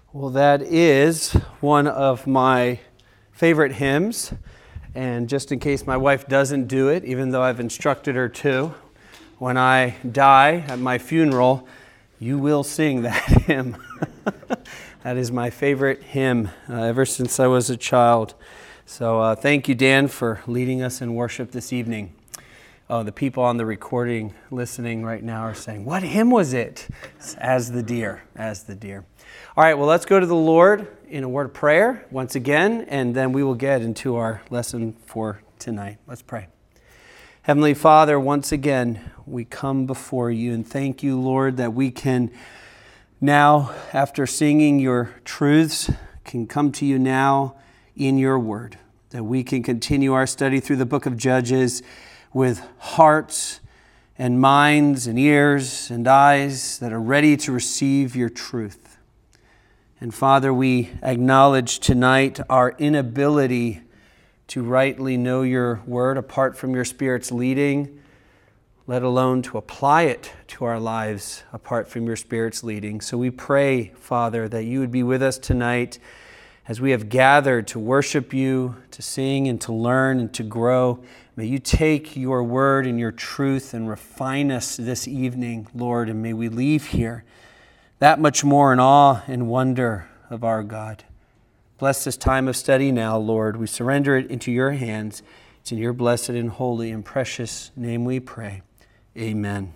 Well, that is one of my favorite hymns. And just in case my wife doesn't do it, even though I've instructed her to, when I die at my funeral, you will sing that hymn. That is my favorite hymn ever since I was a child. So thank you, Dan, for leading us in worship this evening. Oh, the people on the recording listening right now are saying, "What hymn was it?" It's As the Deer, As the Deer. All right, well, let's go to the Lord in a word of prayer once again, and then we will get into our lesson for tonight. Let's pray. Heavenly Father, once again, we come before you and thank you, Lord, that we can now, after singing your truths, can come to you now in your word, that we can continue our study through the book of Judges with hearts and minds and ears and eyes that are ready to receive your truth. And Father, we acknowledge tonight our inability to rightly know your word apart from your Spirit's leading, let alone to apply it to our lives apart from your Spirit's leading. So we pray, Father, that you would be with us tonight as we have gathered to worship you, to sing and to learn and to grow. May you take your word and your truth and refine us this evening, Lord, and may we leave here that much more in awe and wonder of our God. Bless this time of study now, Lord. We surrender it into your hands. It's in your blessed and holy and precious name we pray. Amen.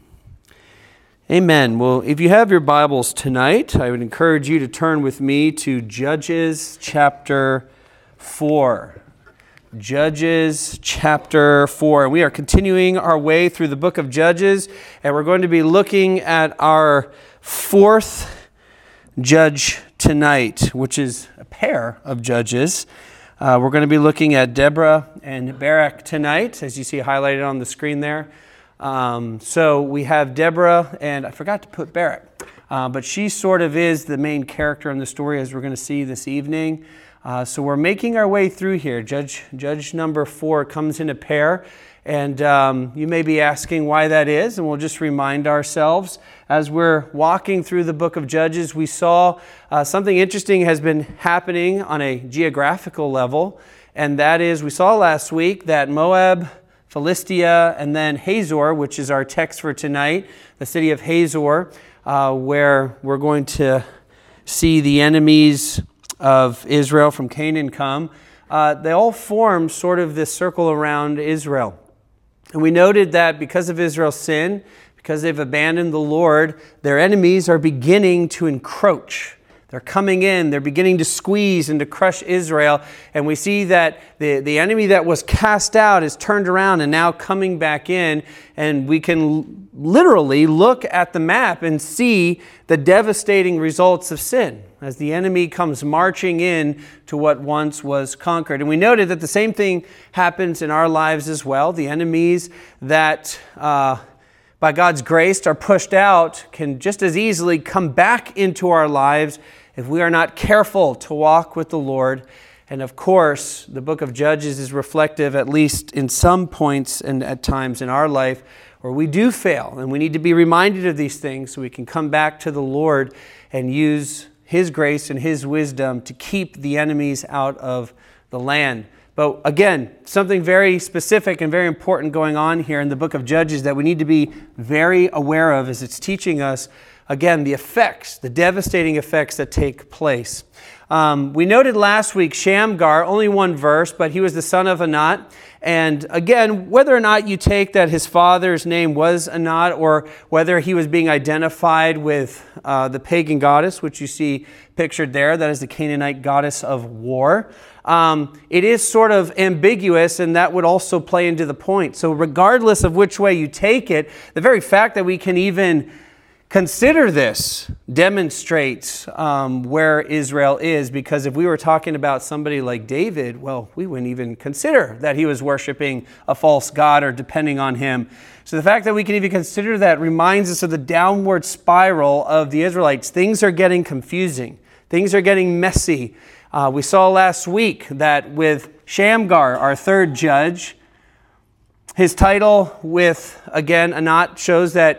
Amen. Well, if you have your Bibles tonight, I would encourage you to turn with me to Judges chapter 4. Judges chapter 4. We are continuing our way through the book of Judges, and we're going to be looking at our fourth judge tonight, which is a pair of judges. We're going to be looking at Deborah and Barak tonight, as you see highlighted on the screen there. So we have Deborah, and I forgot to put Barak, but she sort of is the main character in the story, as we're going to see this evening. So we're making our way through here. Judge number 4 comes in a pair, and you may be asking why that is, and we'll just remind ourselves. As we're walking through the book of Judges, we saw something interesting has been happening on a geographical level, and that is, we saw last week that Moab, Philistia, and then Hazor, which is our text for tonight, the city of Hazor, where we're going to see the enemies of Israel from Canaan come. They all form sort of this circle around Israel. And we noted that because of Israel's sin, because they've abandoned the Lord, their enemies are beginning to encroach. They're coming in, they're beginning to squeeze and to crush Israel. And we see that the enemy that was cast out is turned around and now coming back in. And we can literally look at the map and see the devastating results of sin as the enemy comes marching in to what once was conquered. And we noted that the same thing happens in our lives as well. The enemies that by God's grace are pushed out can just as easily come back into our lives if we are not careful to walk with the Lord. And of course, the book of Judges is reflective, at least in some points and at times in our life, where we do fail. And we need to be reminded of these things so we can come back to the Lord and use His grace and His wisdom to keep the enemies out of the land. But again, something very specific and very important going on here in the book of Judges that we need to be very aware of as it's teaching us, again, the effects, the devastating effects that take place. We noted last week Shamgar, only one verse, but he was the son of Anat. And again, whether or not you take that his father's name was Anat, or whether he was being identified with the pagan goddess, which you see pictured there, that is the Canaanite goddess of war, it is sort of ambiguous, and that would also play into the point. So regardless of which way you take it, the very fact that we can even consider this demonstrates where Israel is, because if we were talking about somebody like David, well, we wouldn't even consider that he was worshiping a false god or depending on him. So the fact that we can even consider that reminds us of the downward spiral of the Israelites. Things are getting confusing. Things are getting messy. We saw last week that with Shamgar, our third judge, his title with, again, Anat shows that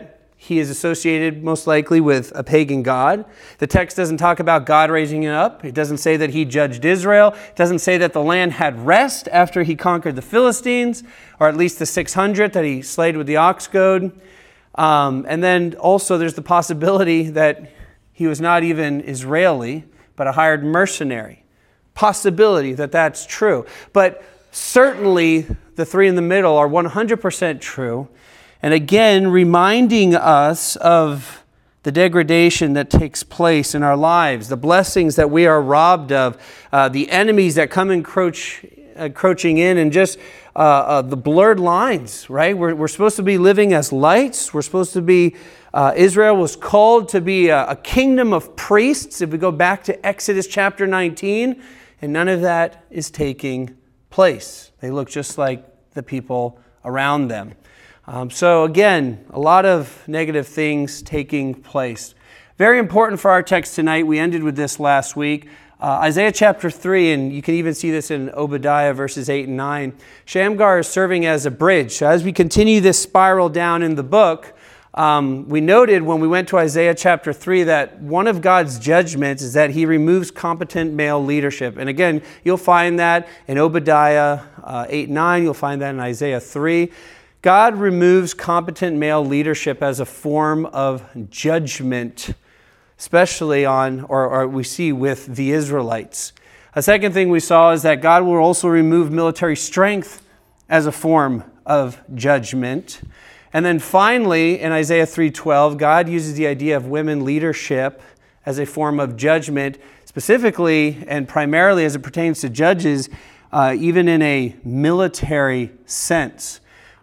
he is associated most likely with a pagan god. The text doesn't talk about God raising him up. It doesn't say that he judged Israel. It doesn't say that the land had rest after he conquered the Philistines, or at least the 600 that he slayed with the ox goad. And then also there's the possibility that he was not even Israeli, but a hired mercenary. Possibility that that's true. But certainly the three in the middle are 100% true. And again, reminding us of the degradation that takes place in our lives, the blessings that we are robbed of, the enemies that come encroaching in, and just the blurred lines, right? We're supposed to be living as lights. We're supposed to be, Israel was called to be a kingdom of priests. If we go back to Exodus chapter 19, and none of that is taking place. They look just like the people around them. So again, a lot of negative things taking place. Very important for our text tonight. We ended with this last week. Isaiah chapter 3, and you can even see this in Obadiah verses 8 and 9. Shamgar is serving as a bridge. So as we continue this spiral down in the book, we noted when we went to Isaiah chapter 3 that one of God's judgments is that he removes competent male leadership. And again, you'll find that in Obadiah 8 and 9. You'll find that in Isaiah 3. God removes competent male leadership as a form of judgment, especially on, or we see with the Israelites. A second thing we saw is that God will also remove military strength as a form of judgment. And then finally, in Isaiah 3:12, God uses the idea of women leadership as a form of judgment, specifically and primarily as it pertains to judges, even in a military sense.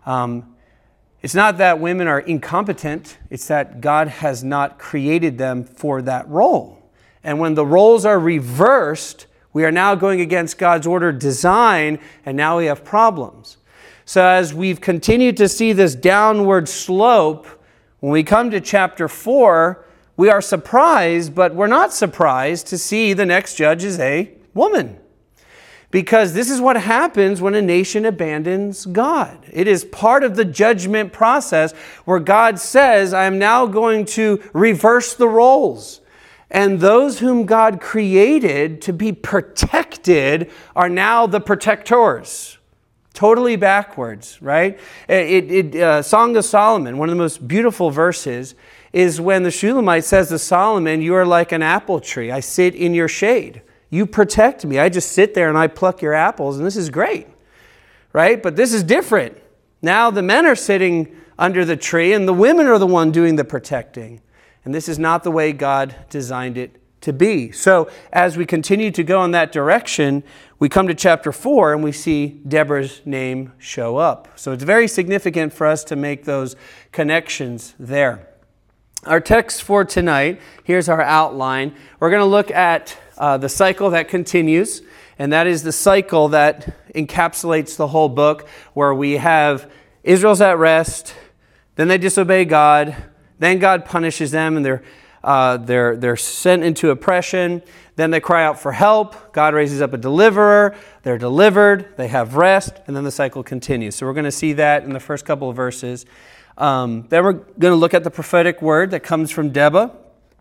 It's not that women are incompetent, it's that God has not created them for that role. And when the roles are reversed, we are now going against God's ordered design, and now we have problems. So as we've continued to see this downward slope, when we come to chapter 4, we are surprised, but we're not surprised to see the next judge is a woman. Because this is what happens when a nation abandons God. It is part of the judgment process where God says, I am now going to reverse the roles. And those whom God created to be protected are now the protectors. Totally backwards, right? Song of Solomon, one of the most beautiful verses, is when the Shulamite says to Solomon, you are like an apple tree. I sit in your shade. You protect me. I just sit there and I pluck your apples, and this is great, right? But this is different. Now the men are sitting under the tree, and the women are the one doing the protecting. And this is not the way God designed it to be. So as we continue to go in that direction, we come to chapter 4, and we see Deborah's name show up. So it's very significant for us to make those connections there. Our text for tonight, here's our outline. We're going to look at the cycle that continues, and that is the cycle that encapsulates the whole book, where we have Israel's at rest, then they disobey God, then God punishes them, and they're sent into oppression. Then they cry out for help. God raises up a deliverer. They're delivered. They have rest, and then the cycle continues. So we're going to see that in the first couple of verses. Then we're going to look at the prophetic word that comes from Deborah.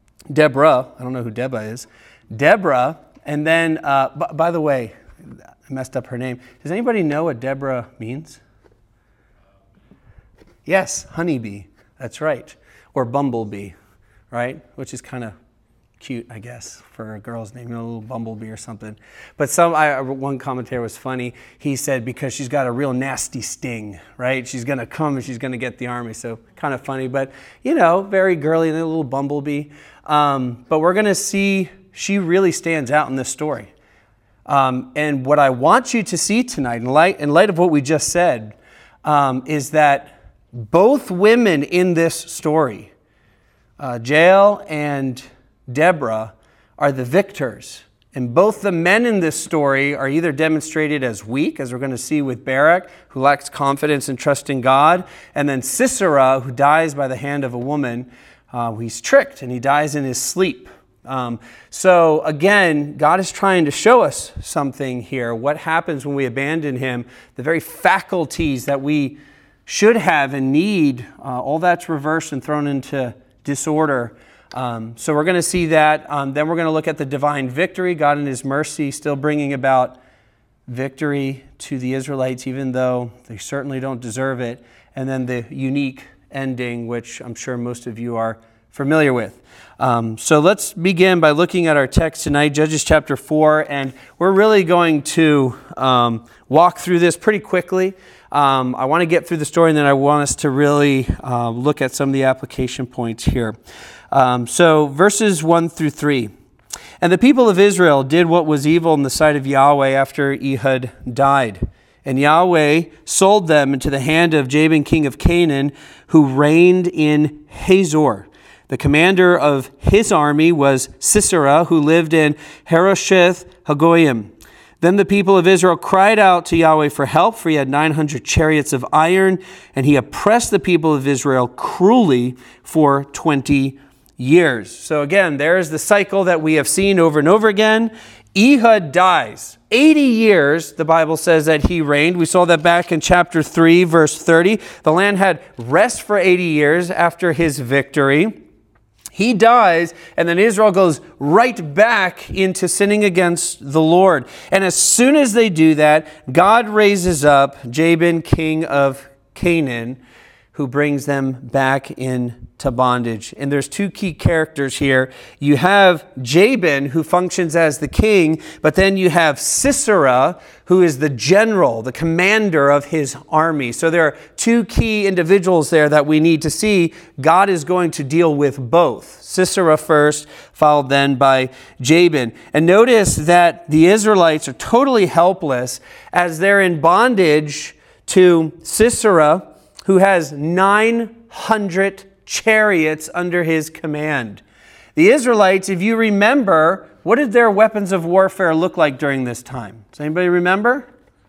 I don't know who Deborah is. Deborah, and then, by the way, I messed up her name. Does anybody know what Deborah means? Yes, honeybee. That's right. Or bumblebee, right? Which is kind of cute, I guess, for a girl's name, a little bumblebee or something. But one commentator was funny. He said because she's got a real nasty sting, right? She's going to come and she's going to get the army. So kind of funny, but very girly and a little bumblebee. But we're going to see she really stands out in this story. And what I want you to see tonight, in light of what we just said, is that both women in this story, Jael and Deborah, are the victors. And both the men in this story are either demonstrated as weak, as we're going to see with Barak, who lacks confidence and trust in God, and then Sisera, who dies by the hand of a woman. He's tricked and he dies in his sleep. So again, God is trying to show us something here. What happens when we abandon him? The very faculties that we should have and need, all that's reversed and thrown into disorder. So we're going to see that. Then we're going to look at the divine victory, God in his mercy still bringing about victory to the Israelites, even though they certainly don't deserve it. And then the unique ending, which I'm sure most of you are familiar with. So let's begin by looking at our text tonight, Judges chapter 4, and we're really going to walk through this pretty quickly. I want to get through the story, and then I want us to really look at some of the application points here. So verses 1 through 3. And the people of Israel did what was evil in the sight of Yahweh after Ehud died. And Yahweh sold them into the hand of Jabin, king of Canaan, who reigned in Hazor. The commander of his army was Sisera, who lived in Harosheth Hagoyim. Then the people of Israel cried out to Yahweh for help, for he had 900 chariots of iron, and he oppressed the people of Israel cruelly for 20 years. So again, there's the cycle that we have seen over and over again. Ehud dies. 80 years, the Bible says that he reigned. We saw that back in chapter 3, verse 30. The land had rest for 80 years after his victory. He dies, and then Israel goes right back into sinning against the Lord. And as soon as they do that, God raises up Jabin, king of Canaan, who brings them back into bondage. And there's two key characters here. You have Jabin, who functions as the king, but then you have Sisera, who is the general, the commander of his army. So there are two key individuals there that we need to see. God is going to deal with both. Sisera first, followed then by Jabin. And notice that the Israelites are totally helpless as they're in bondage to Sisera, who has 900 chariots under his command. The Israelites, if you remember, what did their weapons of warfare look like during this time? Does anybody remember?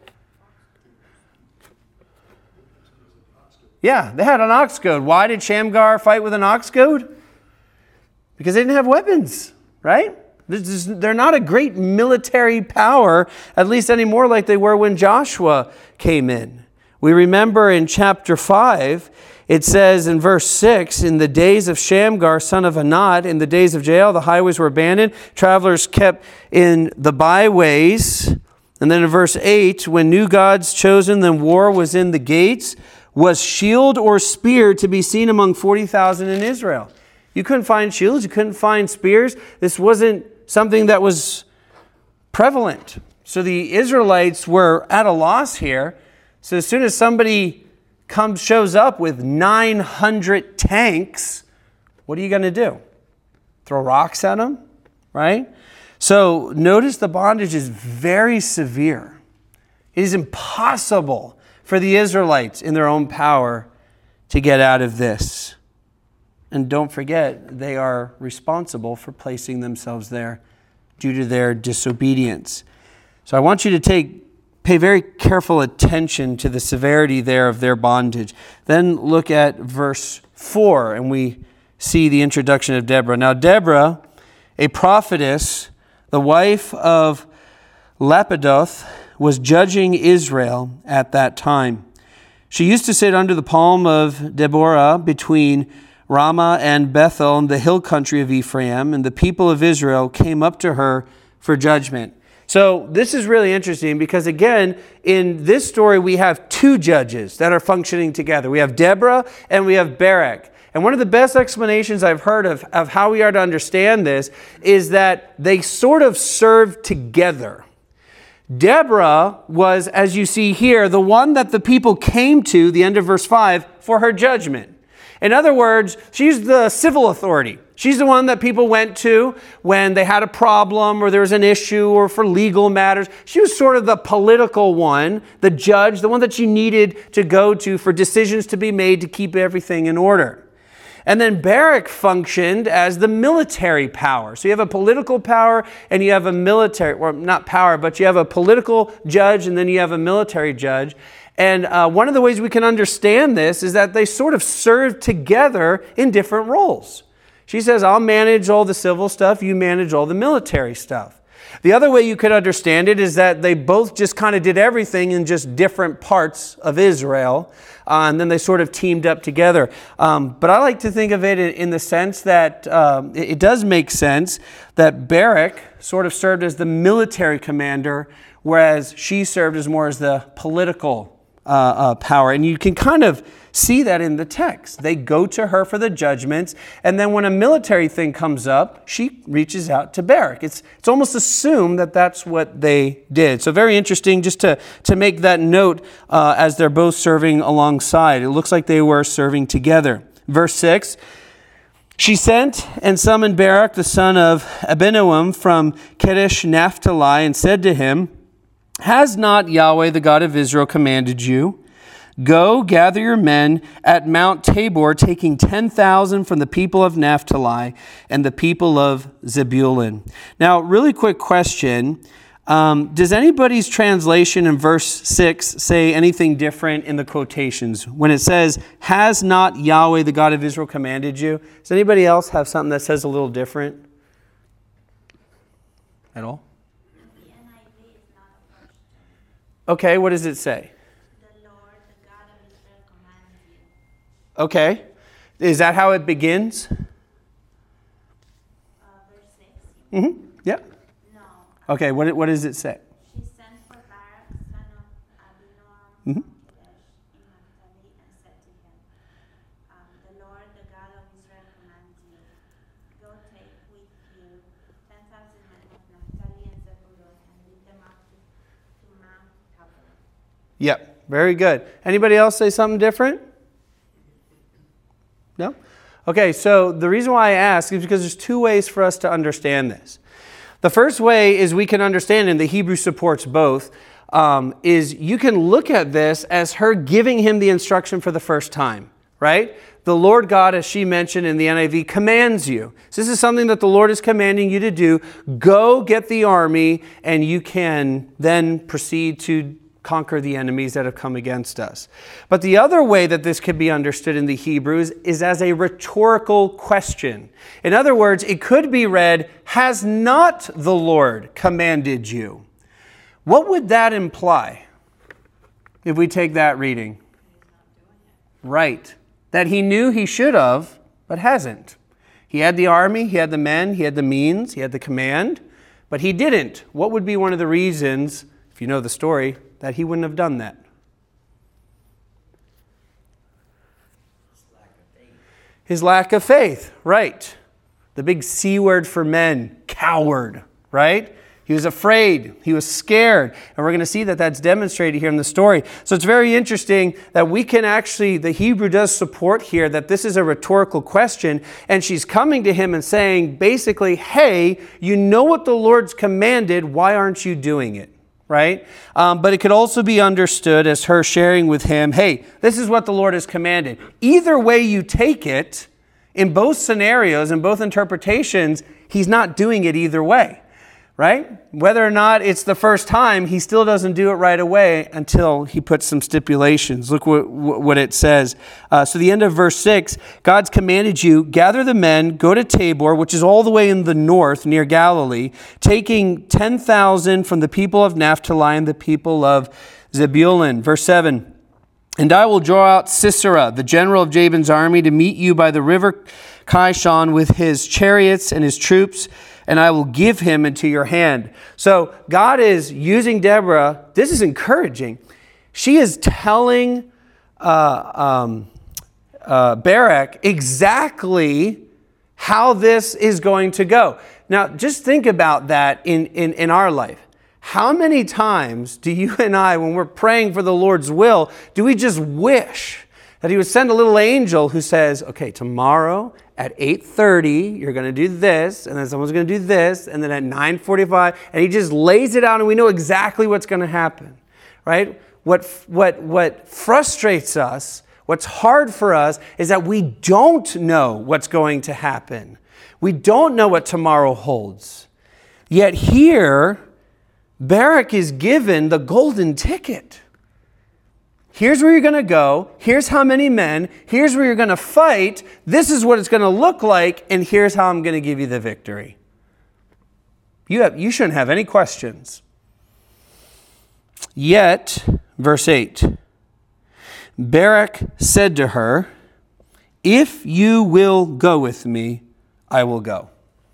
Yeah, they had an ox goad. Why did Shamgar fight with an ox goad? Because they didn't have weapons, right? They're not a great military power, at least anymore like they were when Joshua came in. We remember in chapter 5, it says in verse 6, in the days of Shamgar, son of Anat, in the days of Jael, the highways were abandoned, travelers kept in the byways. And then in verse 8, when new gods chosen, then war was in the gates, was shield or spear to be seen among 40,000 in Israel. You couldn't find shields, you couldn't find spears. This wasn't something that was prevalent. So the Israelites were at a loss here. So as soon as somebody shows up with 900 tanks, what are you going to do? Throw rocks at them, right? So notice the bondage is very severe. It is impossible for the Israelites in their own power to get out of this. And don't forget, they are responsible for placing themselves there due to their disobedience. So I want you to pay very careful attention to the severity there of their bondage. Then look at verse 4, and we see the introduction of Deborah. Now Deborah, a prophetess, the wife of Lapidoth, was judging Israel at that time. She used to sit under the palm of Deborah between Ramah and Bethel in the hill country of Ephraim, and the people of Israel came up to her for judgment. So this is really interesting because, again, in this story, we have two judges that are functioning together. We have Deborah and we have Barak. And one of the best explanations I've heard of how we are to understand this is that they sort of serve together. Deborah was, as you see here, the one that the people came to, the end of verse 5, for her judgment. In other words, she's the civil authority. She's the one that people went to when they had a problem or there was an issue or for legal matters. She was sort of the political one, the judge, the one that you needed to go to for decisions to be made to keep everything in order. And then Barak functioned as the military power. So you have a political power and you have a military, or not power, but you have a political judge and then you have a military judge. And one of the ways we can understand this is that they sort of serve together in different roles. She says, I'll manage all the civil stuff, you manage all the military stuff. The other way you could understand it is that they both just kind of did everything in just different parts of Israel, and then they sort of teamed up together. But I like to think of it in the sense that it does make sense that Barak sort of served as the military commander, whereas she served as more as the political power. And you can kind of see that in the text. They go to her for the judgments, and then when a military thing comes up, she reaches out to Barak. It's almost assumed that that's what they did. So very interesting just to make that note as they're both serving alongside. It looks like they were serving together. Verse 6, she sent and summoned Barak, the son of Abinoam, from Kadesh Naphtali, and said to him, "Has not Yahweh, the God of Israel, commanded you? Go, gather your men at Mount Tabor, taking 10,000 from the people of Naphtali and the people of Zebulun." Now, really quick question. Does anybody's translation in verse 6 say anything different in the quotations? When it says, "Has not Yahweh, the God of Israel, commanded you?" Does anybody else have something that says a little different at all? The NIV is not a question. Okay, what does it say? The Lord, the God of Israel, commands you. Okay. Is that how it begins? Verse 6. Yeah. No. Okay, what does it say? She sent for Barak, son of Abinoam, from Kadesh in Naphtali, and said to him, the Lord, the God of Israel, commands you. Go take with you 10,000 men of Naphtali and Zebulun, and lead them up to Mount Tabor. Yep, very good. Anybody else say something different? No? Okay, so the reason why I ask is because there's two ways for us to understand this. The first way is we can understand, and the Hebrew supports both, is you can look at this as her giving him the instruction for the first time, right? The Lord God, as she mentioned in the NIV, commands you. So this is something that the Lord is commanding you to do. Go get the army, and you can then proceed to conquer the enemies that have come against us. But the other way that this could be understood in the Hebrews is as a rhetorical question. In other words, it could be read, "Has not the Lord commanded you?" What would that imply if we take that reading? Right. That he knew he should have, but hasn't. He had the army, he had the men, he had the means, he had the command, but he didn't. What would be one of the reasons, if you know the story, that he wouldn't have done that? His lack of faith, right. The big C word for men, coward, right? He was afraid. He was scared. And we're going to see that that's demonstrated here in the story. So it's very interesting that we can actually, the Hebrew does support here that this is a rhetorical question. And she's coming to him and saying, basically, hey, you know what the Lord's commanded. Why aren't you doing it? Right? But it could also be understood as her sharing with him, hey, this is what the Lord has commanded. Either way you take it, in both scenarios, in both interpretations, he's not doing it either way. Right? Whether or not it's the first time, he still doesn't do it right away until he puts some stipulations. Look what it says. So the end of verse 6, God's commanded you, gather the men, go to Tabor, which is all the way in the north near Galilee, taking 10,000 from the people of Naphtali and the people of Zebulun. Verse 7, and I will draw out Sisera, the general of Jabin's army, to meet you by the river Kishon with his chariots and his troops, and I will give him into your hand. So God is using Deborah. This is encouraging. She is telling Barak exactly how this is going to go. Now, just think about that in our life. How many times do you and I, when we're praying for the Lord's will, do we just wish that he would send a little angel who says, okay, tomorrow at 8:30, you're going to do this, and then someone's going to do this, and then at 9:45, and he just lays it out, and we know exactly what's going to happen, right? What frustrates us, what's hard for us, is that we don't know what's going to happen. We don't know what tomorrow holds. Yet here, Barak is given the golden ticket. Here's where you're going to go. Here's how many men. Here's where you're going to fight. This is what it's going to look like. And here's how I'm going to give you the victory. You shouldn't have any questions. Yet, verse 8, Barak said to her, if you will go with me, I will go.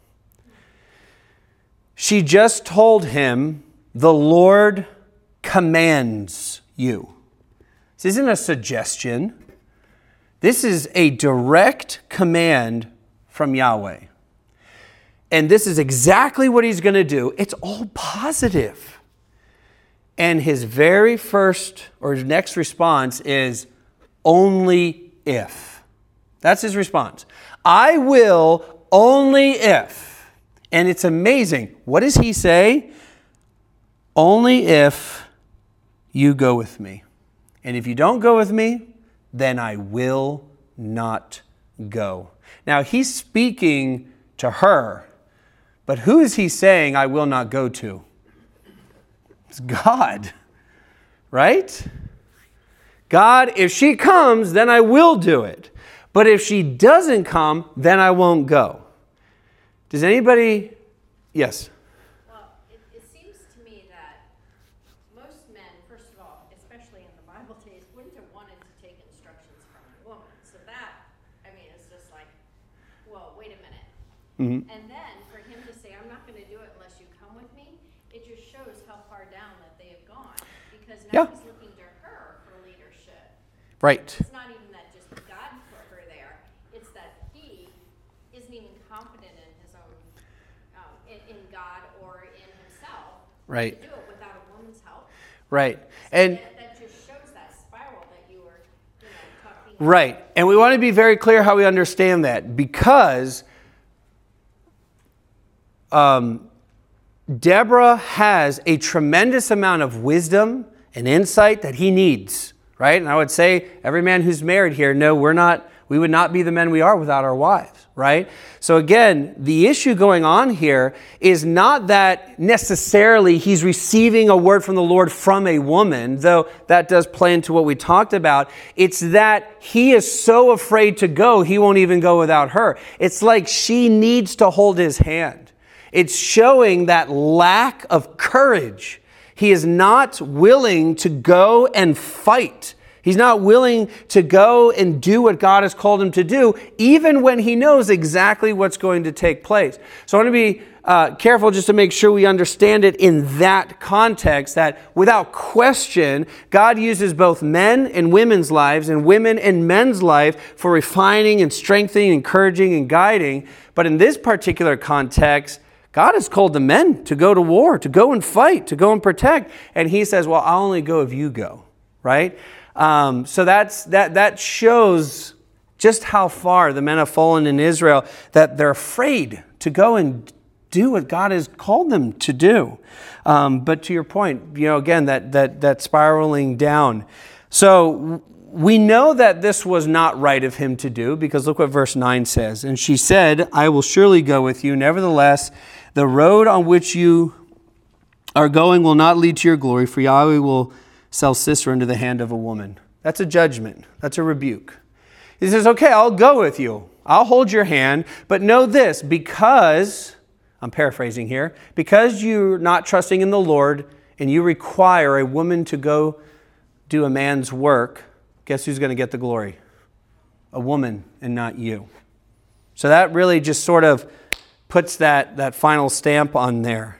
She just told him, the Lord commands you. This isn't a suggestion. This is a direct command from Yahweh. And this is exactly what he's going to do. It's all positive. And his very first or his next response is, only if. That's his response. I will only if. And it's amazing. What does he say? Only if you go with me. And if you don't go with me, then I will not go. Now, he's speaking to her, but who is he saying I will not go to? It's God, right? God, if she comes, then I will do it. But if she doesn't come, then I won't go. Does anybody? Yes. Well, it seems to me that most men, first of all, especially in the Bible days, wouldn't have wanted to take instructions from a woman. So that, I mean, it's just like, well, wait a minute. Mm-hmm. And then for him to say, I'm not going to do it unless you come with me, it just shows how far down that they have gone. Because now he's looking to her for leadership. Right. It's not even that just God put her there. It's that he isn't even confident in his own, in God or in himself. Right. To do it without a woman's help. Right. So And that just shows that spiral that you were, talking about. right. And we want to be very clear how we understand that, because Deborah has a tremendous amount of wisdom and insight that he needs, right? And I would say every man who's married here, no, we would not be the men we are without our wives, right? So again, the issue going on here is not that necessarily he's receiving a word from the Lord from a woman, though that does play into what we talked about. It's that he is so afraid to go, he won't even go without her. It's like she needs to hold his hand. It's showing that lack of courage. He is not willing to go and fight. He's not willing to go and do what God has called him to do, even when he knows exactly what's going to take place. So I want to be careful just to make sure we understand it in that context, that without question, God uses both men and women's lives and women and men's life for refining and strengthening, encouraging and guiding. But in this particular context, God has called the men to go to war, to go and fight, to go and protect. And he says, well, I'll only go if you go, right? So that shows just how far the men have fallen in Israel, that they're afraid to go and do what God has called them to do. But to your point, again, that spiraling down. So we know that this was not right of him to do, because look what verse 9 says. And she said, I will surely go with you. Nevertheless, the road on which you are going will not lead to your glory, for Yahweh will sell Sisera into the hand of a woman. That's a judgment. That's a rebuke. He says, okay, I'll go with you. I'll hold your hand. But know this, because, I'm paraphrasing here, because you're not trusting in the Lord and you require a woman to go do a man's work, guess who's going to get the glory? A woman and not you. So that really just sort of puts that final stamp on there.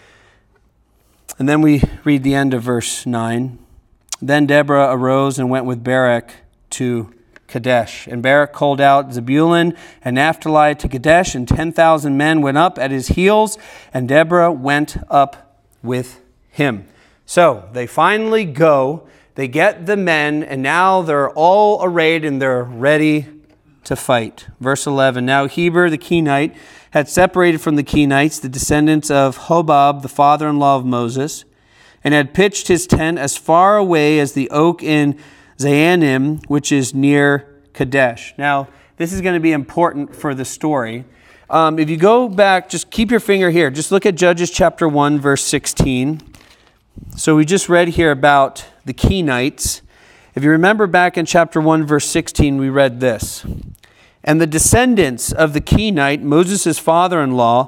And then we read the end of verse 9. Then Deborah arose and went with Barak to Kadesh. And Barak called out Zebulun and Naphtali to Kadesh, and 10,000 men went up at his heels, and Deborah went up with him. So they finally go, they get the men, and now they're all arrayed and they're ready to fight. Verse 11, now Heber the Kenite had separated from the Kenites, the descendants of Hobab, the father-in-law of Moses, and had pitched his tent as far away as the oak in Zaanim, which is near Kadesh. Now, this is going to be important for the story. If you go back, just keep your finger here. Just look at Judges chapter 1, verse 16. So we just read here about the Kenites. If you remember back in chapter 1, verse 16, we read this. And the descendants of the Kenite, Moses' father-in-law,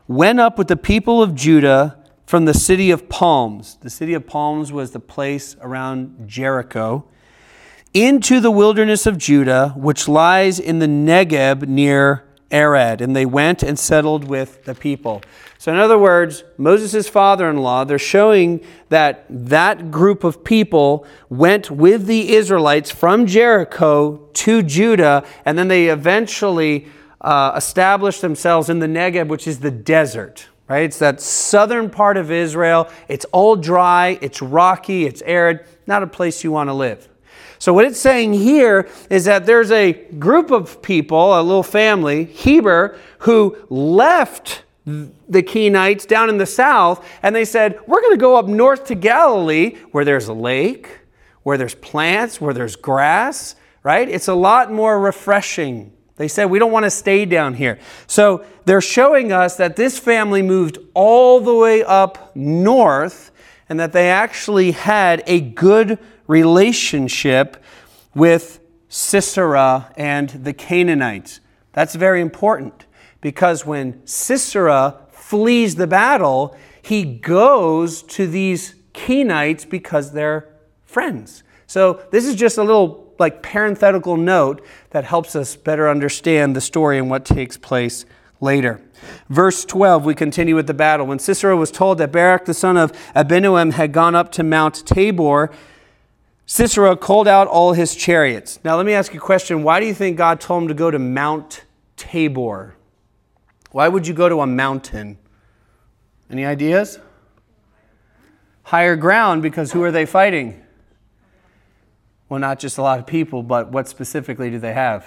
went up with the people of Judah from the city of Palms. The city of Palms was the place around Jericho, into the wilderness of Judah, which lies in the Negeb near Arad. And they went and settled with the people. So in other words, Moses' father-in-law, they're showing that that group of people went with the Israelites from Jericho to Judah, and then they eventually established themselves in the Negeb, which is the desert. Right? It's that southern part of Israel. It's all dry, it's rocky, it's arid, not a place you want to live. So what it's saying here is that there's a group of people, a little family, Heber, who left the Kenites down in the south, and they said, we're going to go up north to Galilee, where there's a lake, where there's plants, where there's grass, right? It's a lot more refreshing. They said, we don't want to stay down here. So they're showing us that this family moved all the way up north, and that they actually had a good relationship with Sisera and the Canaanites. That's very important, because when Sisera flees the battle, he goes to these Kenites because they're friends. So this is just a little parenthetical note that helps us better understand the story and what takes place later. Verse 12, we continue with the battle. When Sisera was told that Barak the son of Abinoam had gone up to Mount Tabor, Sisera called out all his chariots. Now let me ask you a question. Why do you think God told him to go to Mount Tabor? Why would you go to a mountain? Any ideas? Higher ground, because who are they fighting? Well, not just a lot of people, but what specifically do they have?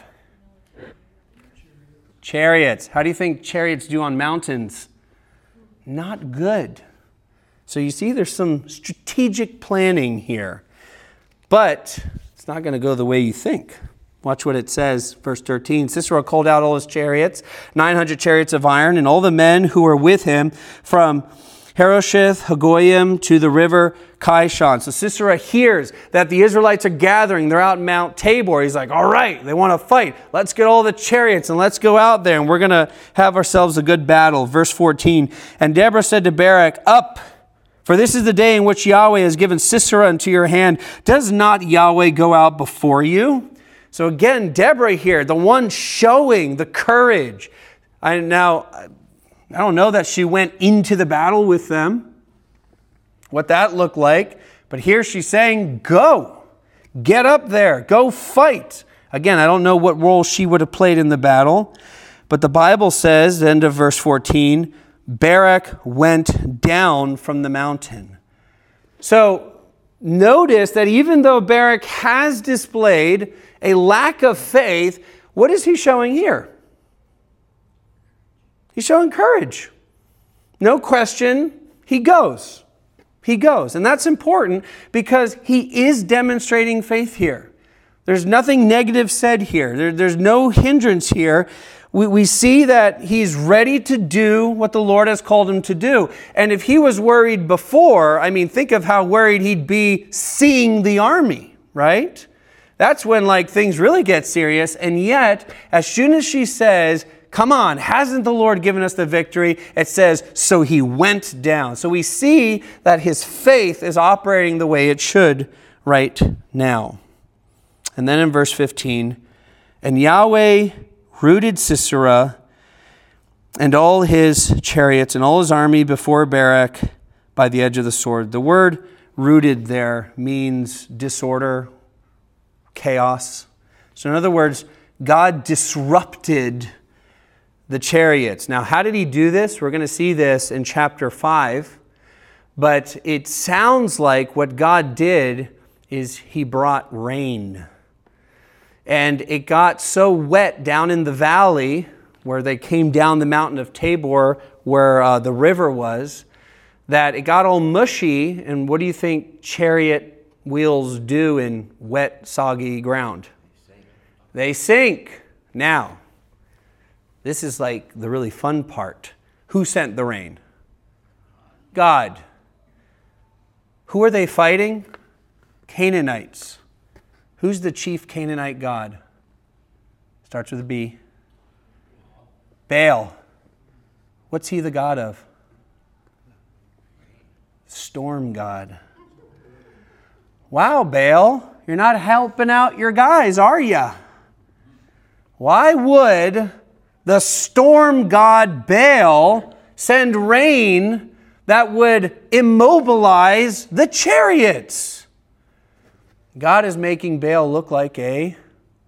Chariots. How do you think chariots do on mountains? Not good. So you see there's some strategic planning here. But it's not going to go the way you think. Watch what it says, verse 13. Sisera called out all his chariots, 900 chariots of iron, and all the men who were with him from Harosheth Hagoyim to the river Kishon. So Sisera hears that the Israelites are gathering. They're out in Mount Tabor. He's like, all right, they want to fight. Let's get all the chariots and let's go out there and we're going to have ourselves a good battle. Verse 14. And Deborah said to Barak, up, for this is the day in which Yahweh has given Sisera into your hand. Does not Yahweh go out before you? So again, Deborah here, the one showing the courage. I don't know that she went into the battle with them, what that looked like. But here she's saying, go, get up there, go fight. Again, I don't know what role she would have played in the battle. But the Bible says, end of verse 14, Barak went down from the mountain. So notice that even though Barak has displayed a lack of faith, what is he showing here? He's showing courage. No question, he goes. He goes. And that's important because he is demonstrating faith here. There's nothing negative said here. There's no hindrance here. We see that he's ready to do what the Lord has called him to do. And if he was worried before, think of how worried he'd be seeing the army, right? That's when things really get serious. And yet, as soon as she says, come on, hasn't the Lord given us the victory? It says, so he went down. So we see that his faith is operating the way it should right now. And then in verse 15, and Yahweh rooted Sisera and all his chariots and all his army before Barak by the edge of the sword. The word rooted there means disorder, chaos. So in other words, God disrupted the chariots. Now, how did he do this? We're going to see this in chapter 5. But it sounds like what God did is he brought rain. And it got so wet down in the valley where they came down the mountain of Tabor where the river was, that it got all mushy. And what do you think chariot wheels do in wet, soggy ground? They sink. Now, this is the really fun part. Who sent the rain? God. Who are they fighting? Canaanites. Who's the chief Canaanite god? Starts with a B. Baal. What's he the god of? Storm god. Wow, Baal, you're not helping out your guys, are you? Why would the storm god Baal send rain that would immobilize the chariots? God is making Baal look like a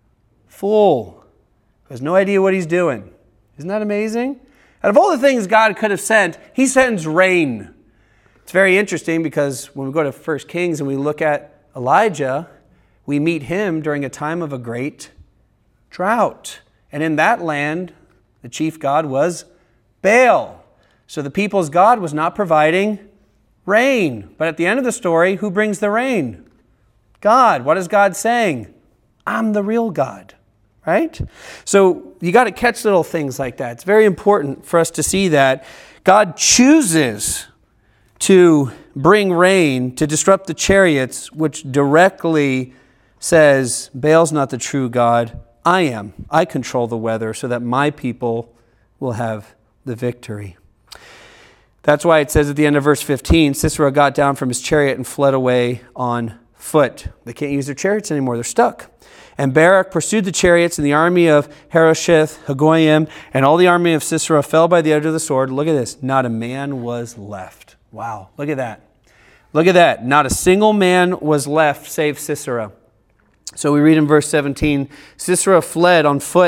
fool. He has no idea what he's doing. Isn't that amazing? Out of all the things God could have sent, he sends rain. It's very interesting because when we go to 1 Kings and we look at Elijah, we meet him during a time of a great drought. And in that land, the chief god was Baal. So the people's God was not providing rain. But at the end of the story, who brings the rain? God. What is God saying? I'm the real God. Right? So you got to catch little things like that. It's very important for us to see that God chooses to bring rain to disrupt the chariots, which directly says, Baal's not the true God. I am. I control the weather so that my people will have the victory. That's why it says at the end of verse 15, Sisera got down from his chariot and fled away on foot. They can't use their chariots anymore. They're stuck. And Barak pursued the chariots, and the army of Harosheth, Hagoyim, and all the army of Sisera fell by the edge of the sword. Look at this. Not a man was left. Wow. Look at that. Look at that. Not a single man was left save Sisera. So we read in verse 17, Sisera fled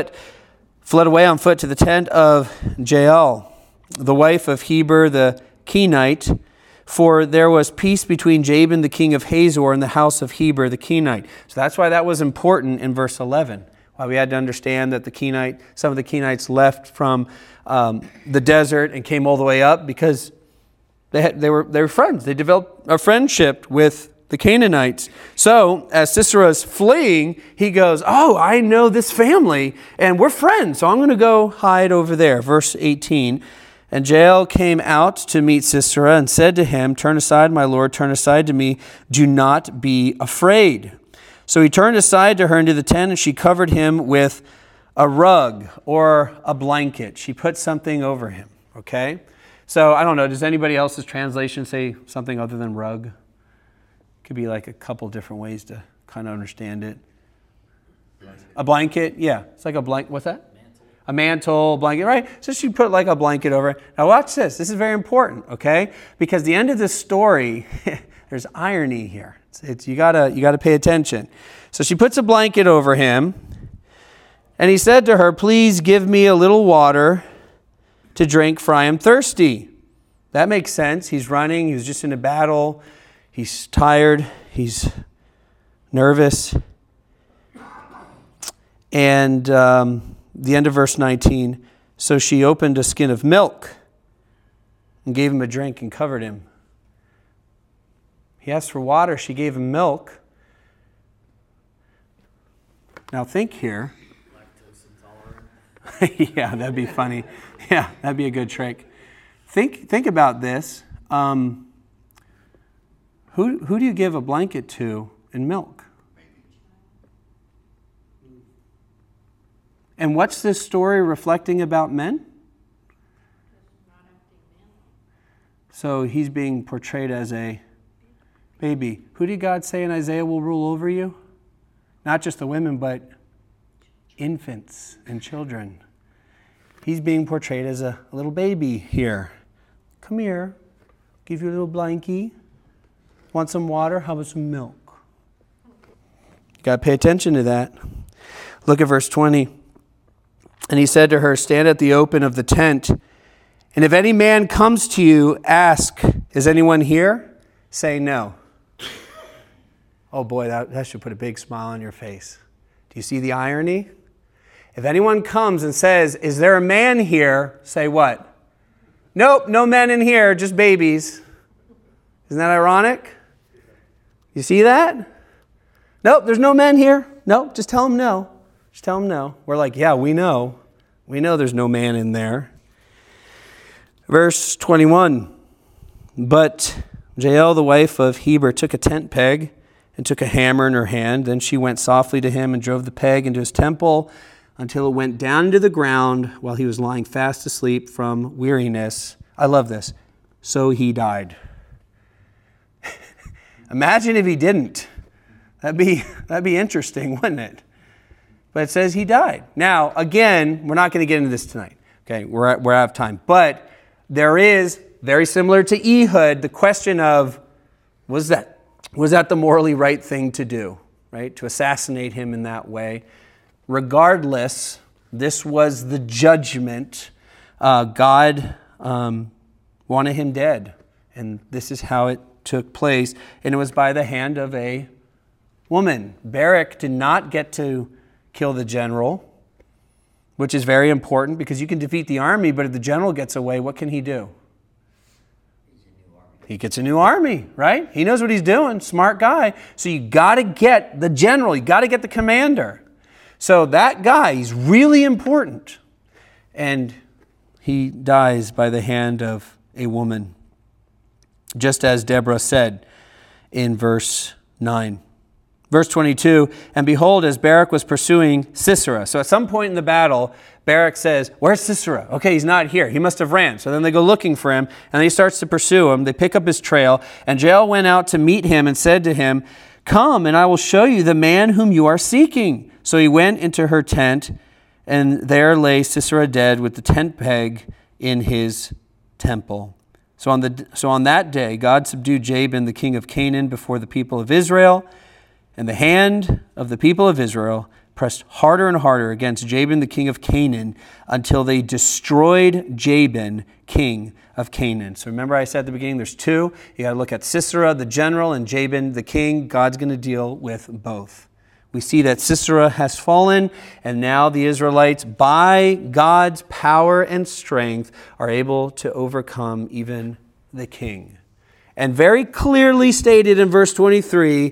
away on foot to the tent of Jael, the wife of Heber the Kenite, for there was peace between Jabin the king of Hazor and the house of Heber the Kenite. So that's why that was important in verse 11. Why we had to understand that some of the Kenites left from the desert and came all the way up because they were friends. They developed a friendship with the Canaanites. So as Sisera's fleeing, he goes, oh, I know this family and we're friends. So I'm going to go hide over there. Verse 18. And Jael came out to meet Sisera and said to him, turn aside, my lord, turn aside to me. Do not be afraid. So he turned aside to her into the tent, and she covered him with a rug or a blanket. She put something over him, okay? So I don't know, does anybody else's translation say something other than rug? Could be like a couple different ways to kind of understand it. A blanket, yeah. It's like a blanket. What's that? A mantle, blanket, right? So she put like a blanket over it. Now watch this. This is very important, okay? Because the end of this story, there's irony here. You gotta pay attention. So she puts a blanket over him, and he said to her, please give me a little water to drink, for I am thirsty. That makes sense. He's running. He was just in a battle. He's tired. He's nervous. And the end of verse 19, so she opened a skin of milk and gave him a drink and covered him. He asked for water. She gave him milk. Now think here. Lactose intolerant. Yeah, that'd be funny. Yeah, that'd be a good trick. Think about this. Who do you give a blanket to in milk? And what's this story reflecting about men? So he's being portrayed as a baby. Who did God say in Isaiah will rule over you? Not just the women, but infants and children. He's being portrayed as a little baby here. Come here. Give you a little blankie. Want some water? How about some milk? You got to pay attention to that. Look at verse 20. And he said to her, stand at the open of the tent, and if any man comes to you, ask, is anyone here? Say no. Oh boy, that should put a big smile on your face. Do you see the irony? If anyone comes and says, is there a man here? Say what? Nope, no men in here, just babies. Isn't that ironic? You see that? Nope, there's no men here. Nope, just tell them no. Just tell them no. We're like, yeah, we know. We know there's no man in there. Verse 21. But Jael, the wife of Heber, took a tent peg and took a hammer in her hand. Then she went softly to him and drove the peg into his temple until it went down into the ground while he was lying fast asleep from weariness. I love this. So he died. Imagine if he didn't. That'd be interesting, wouldn't it? But it says he died. Now, again, we're not going to get into this tonight. Okay, we're out of time. But there is, very similar to Ehud, the question of, was that the morally right thing to do, right? To assassinate him in that way. Regardless, this was the judgment. God wanted him dead. And this is how it took place. And it was by the hand of a woman. Barak did not get to kill the general, which is very important because you can defeat the army, but if the general gets away, what can he do? He gets a new army, right? He knows what he's doing, smart guy. So you got to get the general, you got to get the commander. So that guy, he's really important. And he dies by the hand of a woman, just as Deborah said in verse 9. Verse 22, and behold, as Barak was pursuing Sisera. So at some point in the battle, Barak says, where's Sisera? Okay, he's not here. He must have ran. So then they go looking for him, and he starts to pursue him. They pick up his trail, and Jael went out to meet him and said to him, come, and I will show you the man whom you are seeking. So he went into her tent, and there lay Sisera dead with the tent peg in his temple. So on that day, God subdued Jabin, the king of Canaan, before the people of Israel. And the hand of the people of Israel pressed harder and harder against Jabin, the king of Canaan, until they destroyed Jabin, king of Canaan. So remember I said at the beginning, there's two. You got to look at Sisera, the general, and Jabin, the king. God's going to deal with both. We see that Sisera has fallen, and now the Israelites, by God's power and strength, are able to overcome even the king. And very clearly stated in verse 23,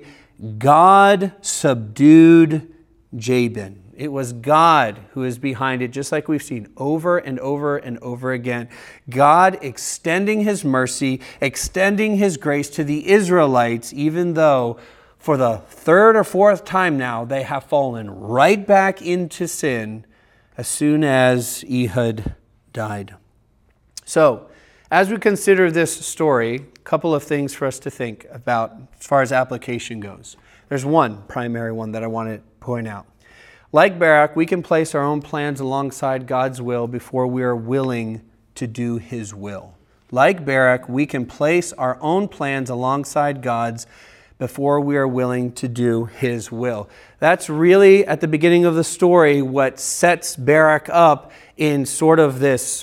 God subdued Jabin. It was God who is behind it, just like we've seen over and over and over again. God extending his mercy, extending his grace to the Israelites, even though for the third or fourth time now, they have fallen right back into sin as soon as Ehud died. So, as we consider this story, a couple of things for us to think about as far as application goes. There's one primary one that I want to point out. Like Barak, we can place our own plans alongside God's will before we are willing to do his will. Like Barak, we can place our own plans alongside God's before we are willing to do his will. That's really, at the beginning of the story, what sets Barak up in sort of this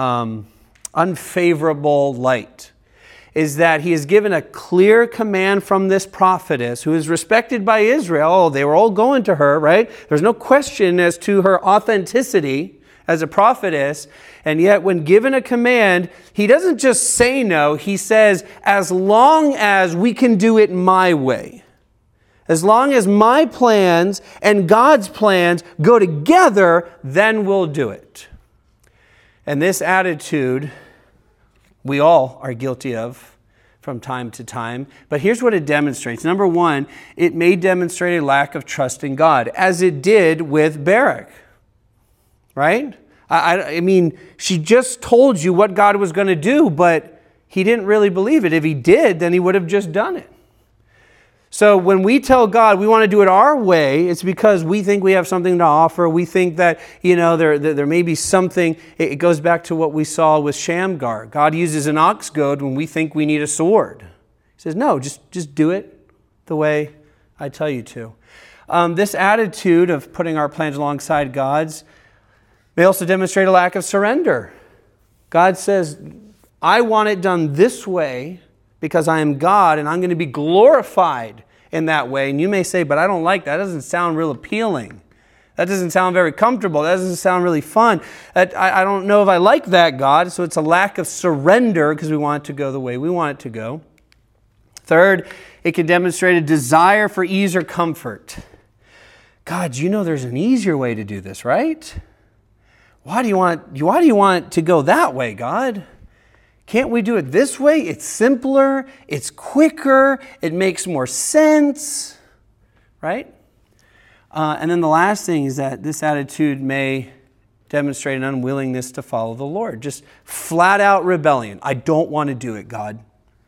unfavorable light, is that he is given a clear command from this prophetess who is respected by Israel. Oh, they were all going to her, right? There's no question as to her authenticity as a prophetess. And yet when given a command, he doesn't just say no. He says, as long as we can do it my way, as long as my plans and God's plans go together, then we'll do it. And this attitude we all are guilty of from time to time. But here's what it demonstrates. Number one, it may demonstrate a lack of trust in God, as it did with Barak. Right? I mean, she just told you what God was going to do, but he didn't really believe it. If he did, then he would have just done it. So when we tell God we want to do it our way, it's because we think we have something to offer. We think that, there may be something. It goes back to what we saw with Shamgar. God uses an ox goad when we think we need a sword. He says, no, just do it the way I tell you to. This attitude of putting our plans alongside God's may also demonstrate a lack of surrender. God says, I want it done this way, because I am God and I'm going to be glorified in that way. And you may say, but I don't like that. That doesn't sound real appealing. That doesn't sound very comfortable. That doesn't sound really fun. I don't know if I like that, God. So it's a lack of surrender because we want it to go the way we want it to go. Third, it can demonstrate a desire for ease or comfort. God, there's an easier way to do this, right? Why do you want it to go that way, God? Can't we do it this way? It's simpler, it's quicker, it makes more sense, right? And then the last thing is that this attitude may demonstrate an unwillingness to follow the Lord. Just flat out rebellion. I don't want to do it, God.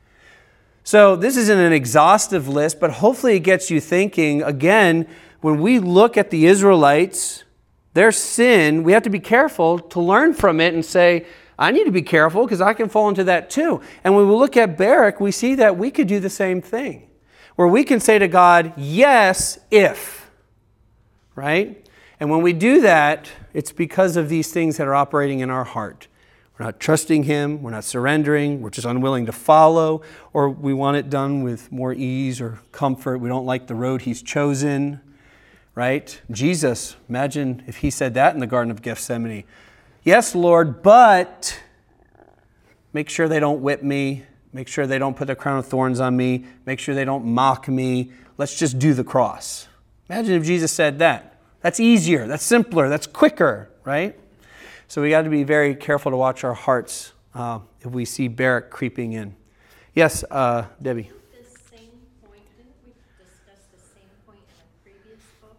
So this isn't an exhaustive list, but hopefully it gets you thinking, again, when we look at the Israelites, their sin, we have to be careful to learn from it and say, I need to be careful because I can fall into that too. And when we look at Barak, we see that we could do the same thing, where we can say to God, yes, if, right? And when we do that, it's because of these things that are operating in our heart. We're not trusting Him, we're not surrendering, we're just unwilling to follow, or we want it done with more ease or comfort. We don't like the road He's chosen, right? Jesus, imagine if He said that in the Garden of Gethsemane. Yes, Lord, but make sure they don't whip me, make sure they don't put a crown of thorns on me, make sure they don't mock me. Let's just do the cross. Imagine if Jesus said that. That's easier, that's simpler, that's quicker, right? So we got to be very careful to watch our hearts if we see Barak creeping in. Yes, Debbie. This same point, didn't we discuss the same point in a previous book?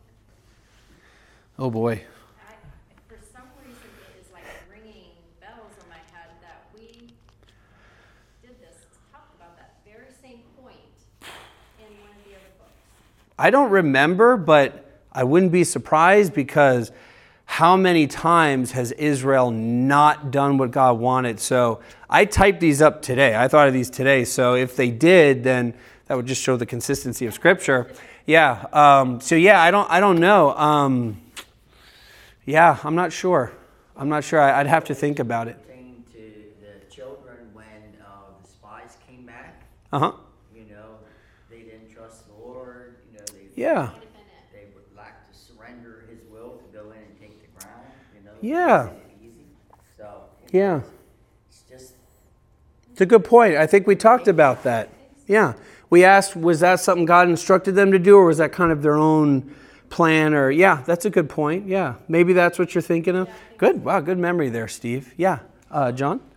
Oh boy. For some reason, it is like ringing bells in my head that we did this, talked about that very same point in one of the other books. I don't remember, but I wouldn't be surprised because how many times has Israel not done what God wanted? So I typed these up today. I thought of these today. So if they did, then that would just show the consistency of Scripture. Yeah. I don't know. Yeah, I'm not sure. I'd have to think about it. Pertaining to the children when the spies came back. Uh-huh. They didn't trust the Lord. Yeah. They would lack to surrender His will to go in and take the ground. Yeah. Easy. So. Yeah. It's just. It's a good point. I think we talked about that. Yeah. We asked, was that something God instructed them to do, or was that kind of their own plan? Or yeah, that's a good point. Yeah. Maybe that's what you're thinking of. Good. Wow, good memory there, Steve. Yeah. John?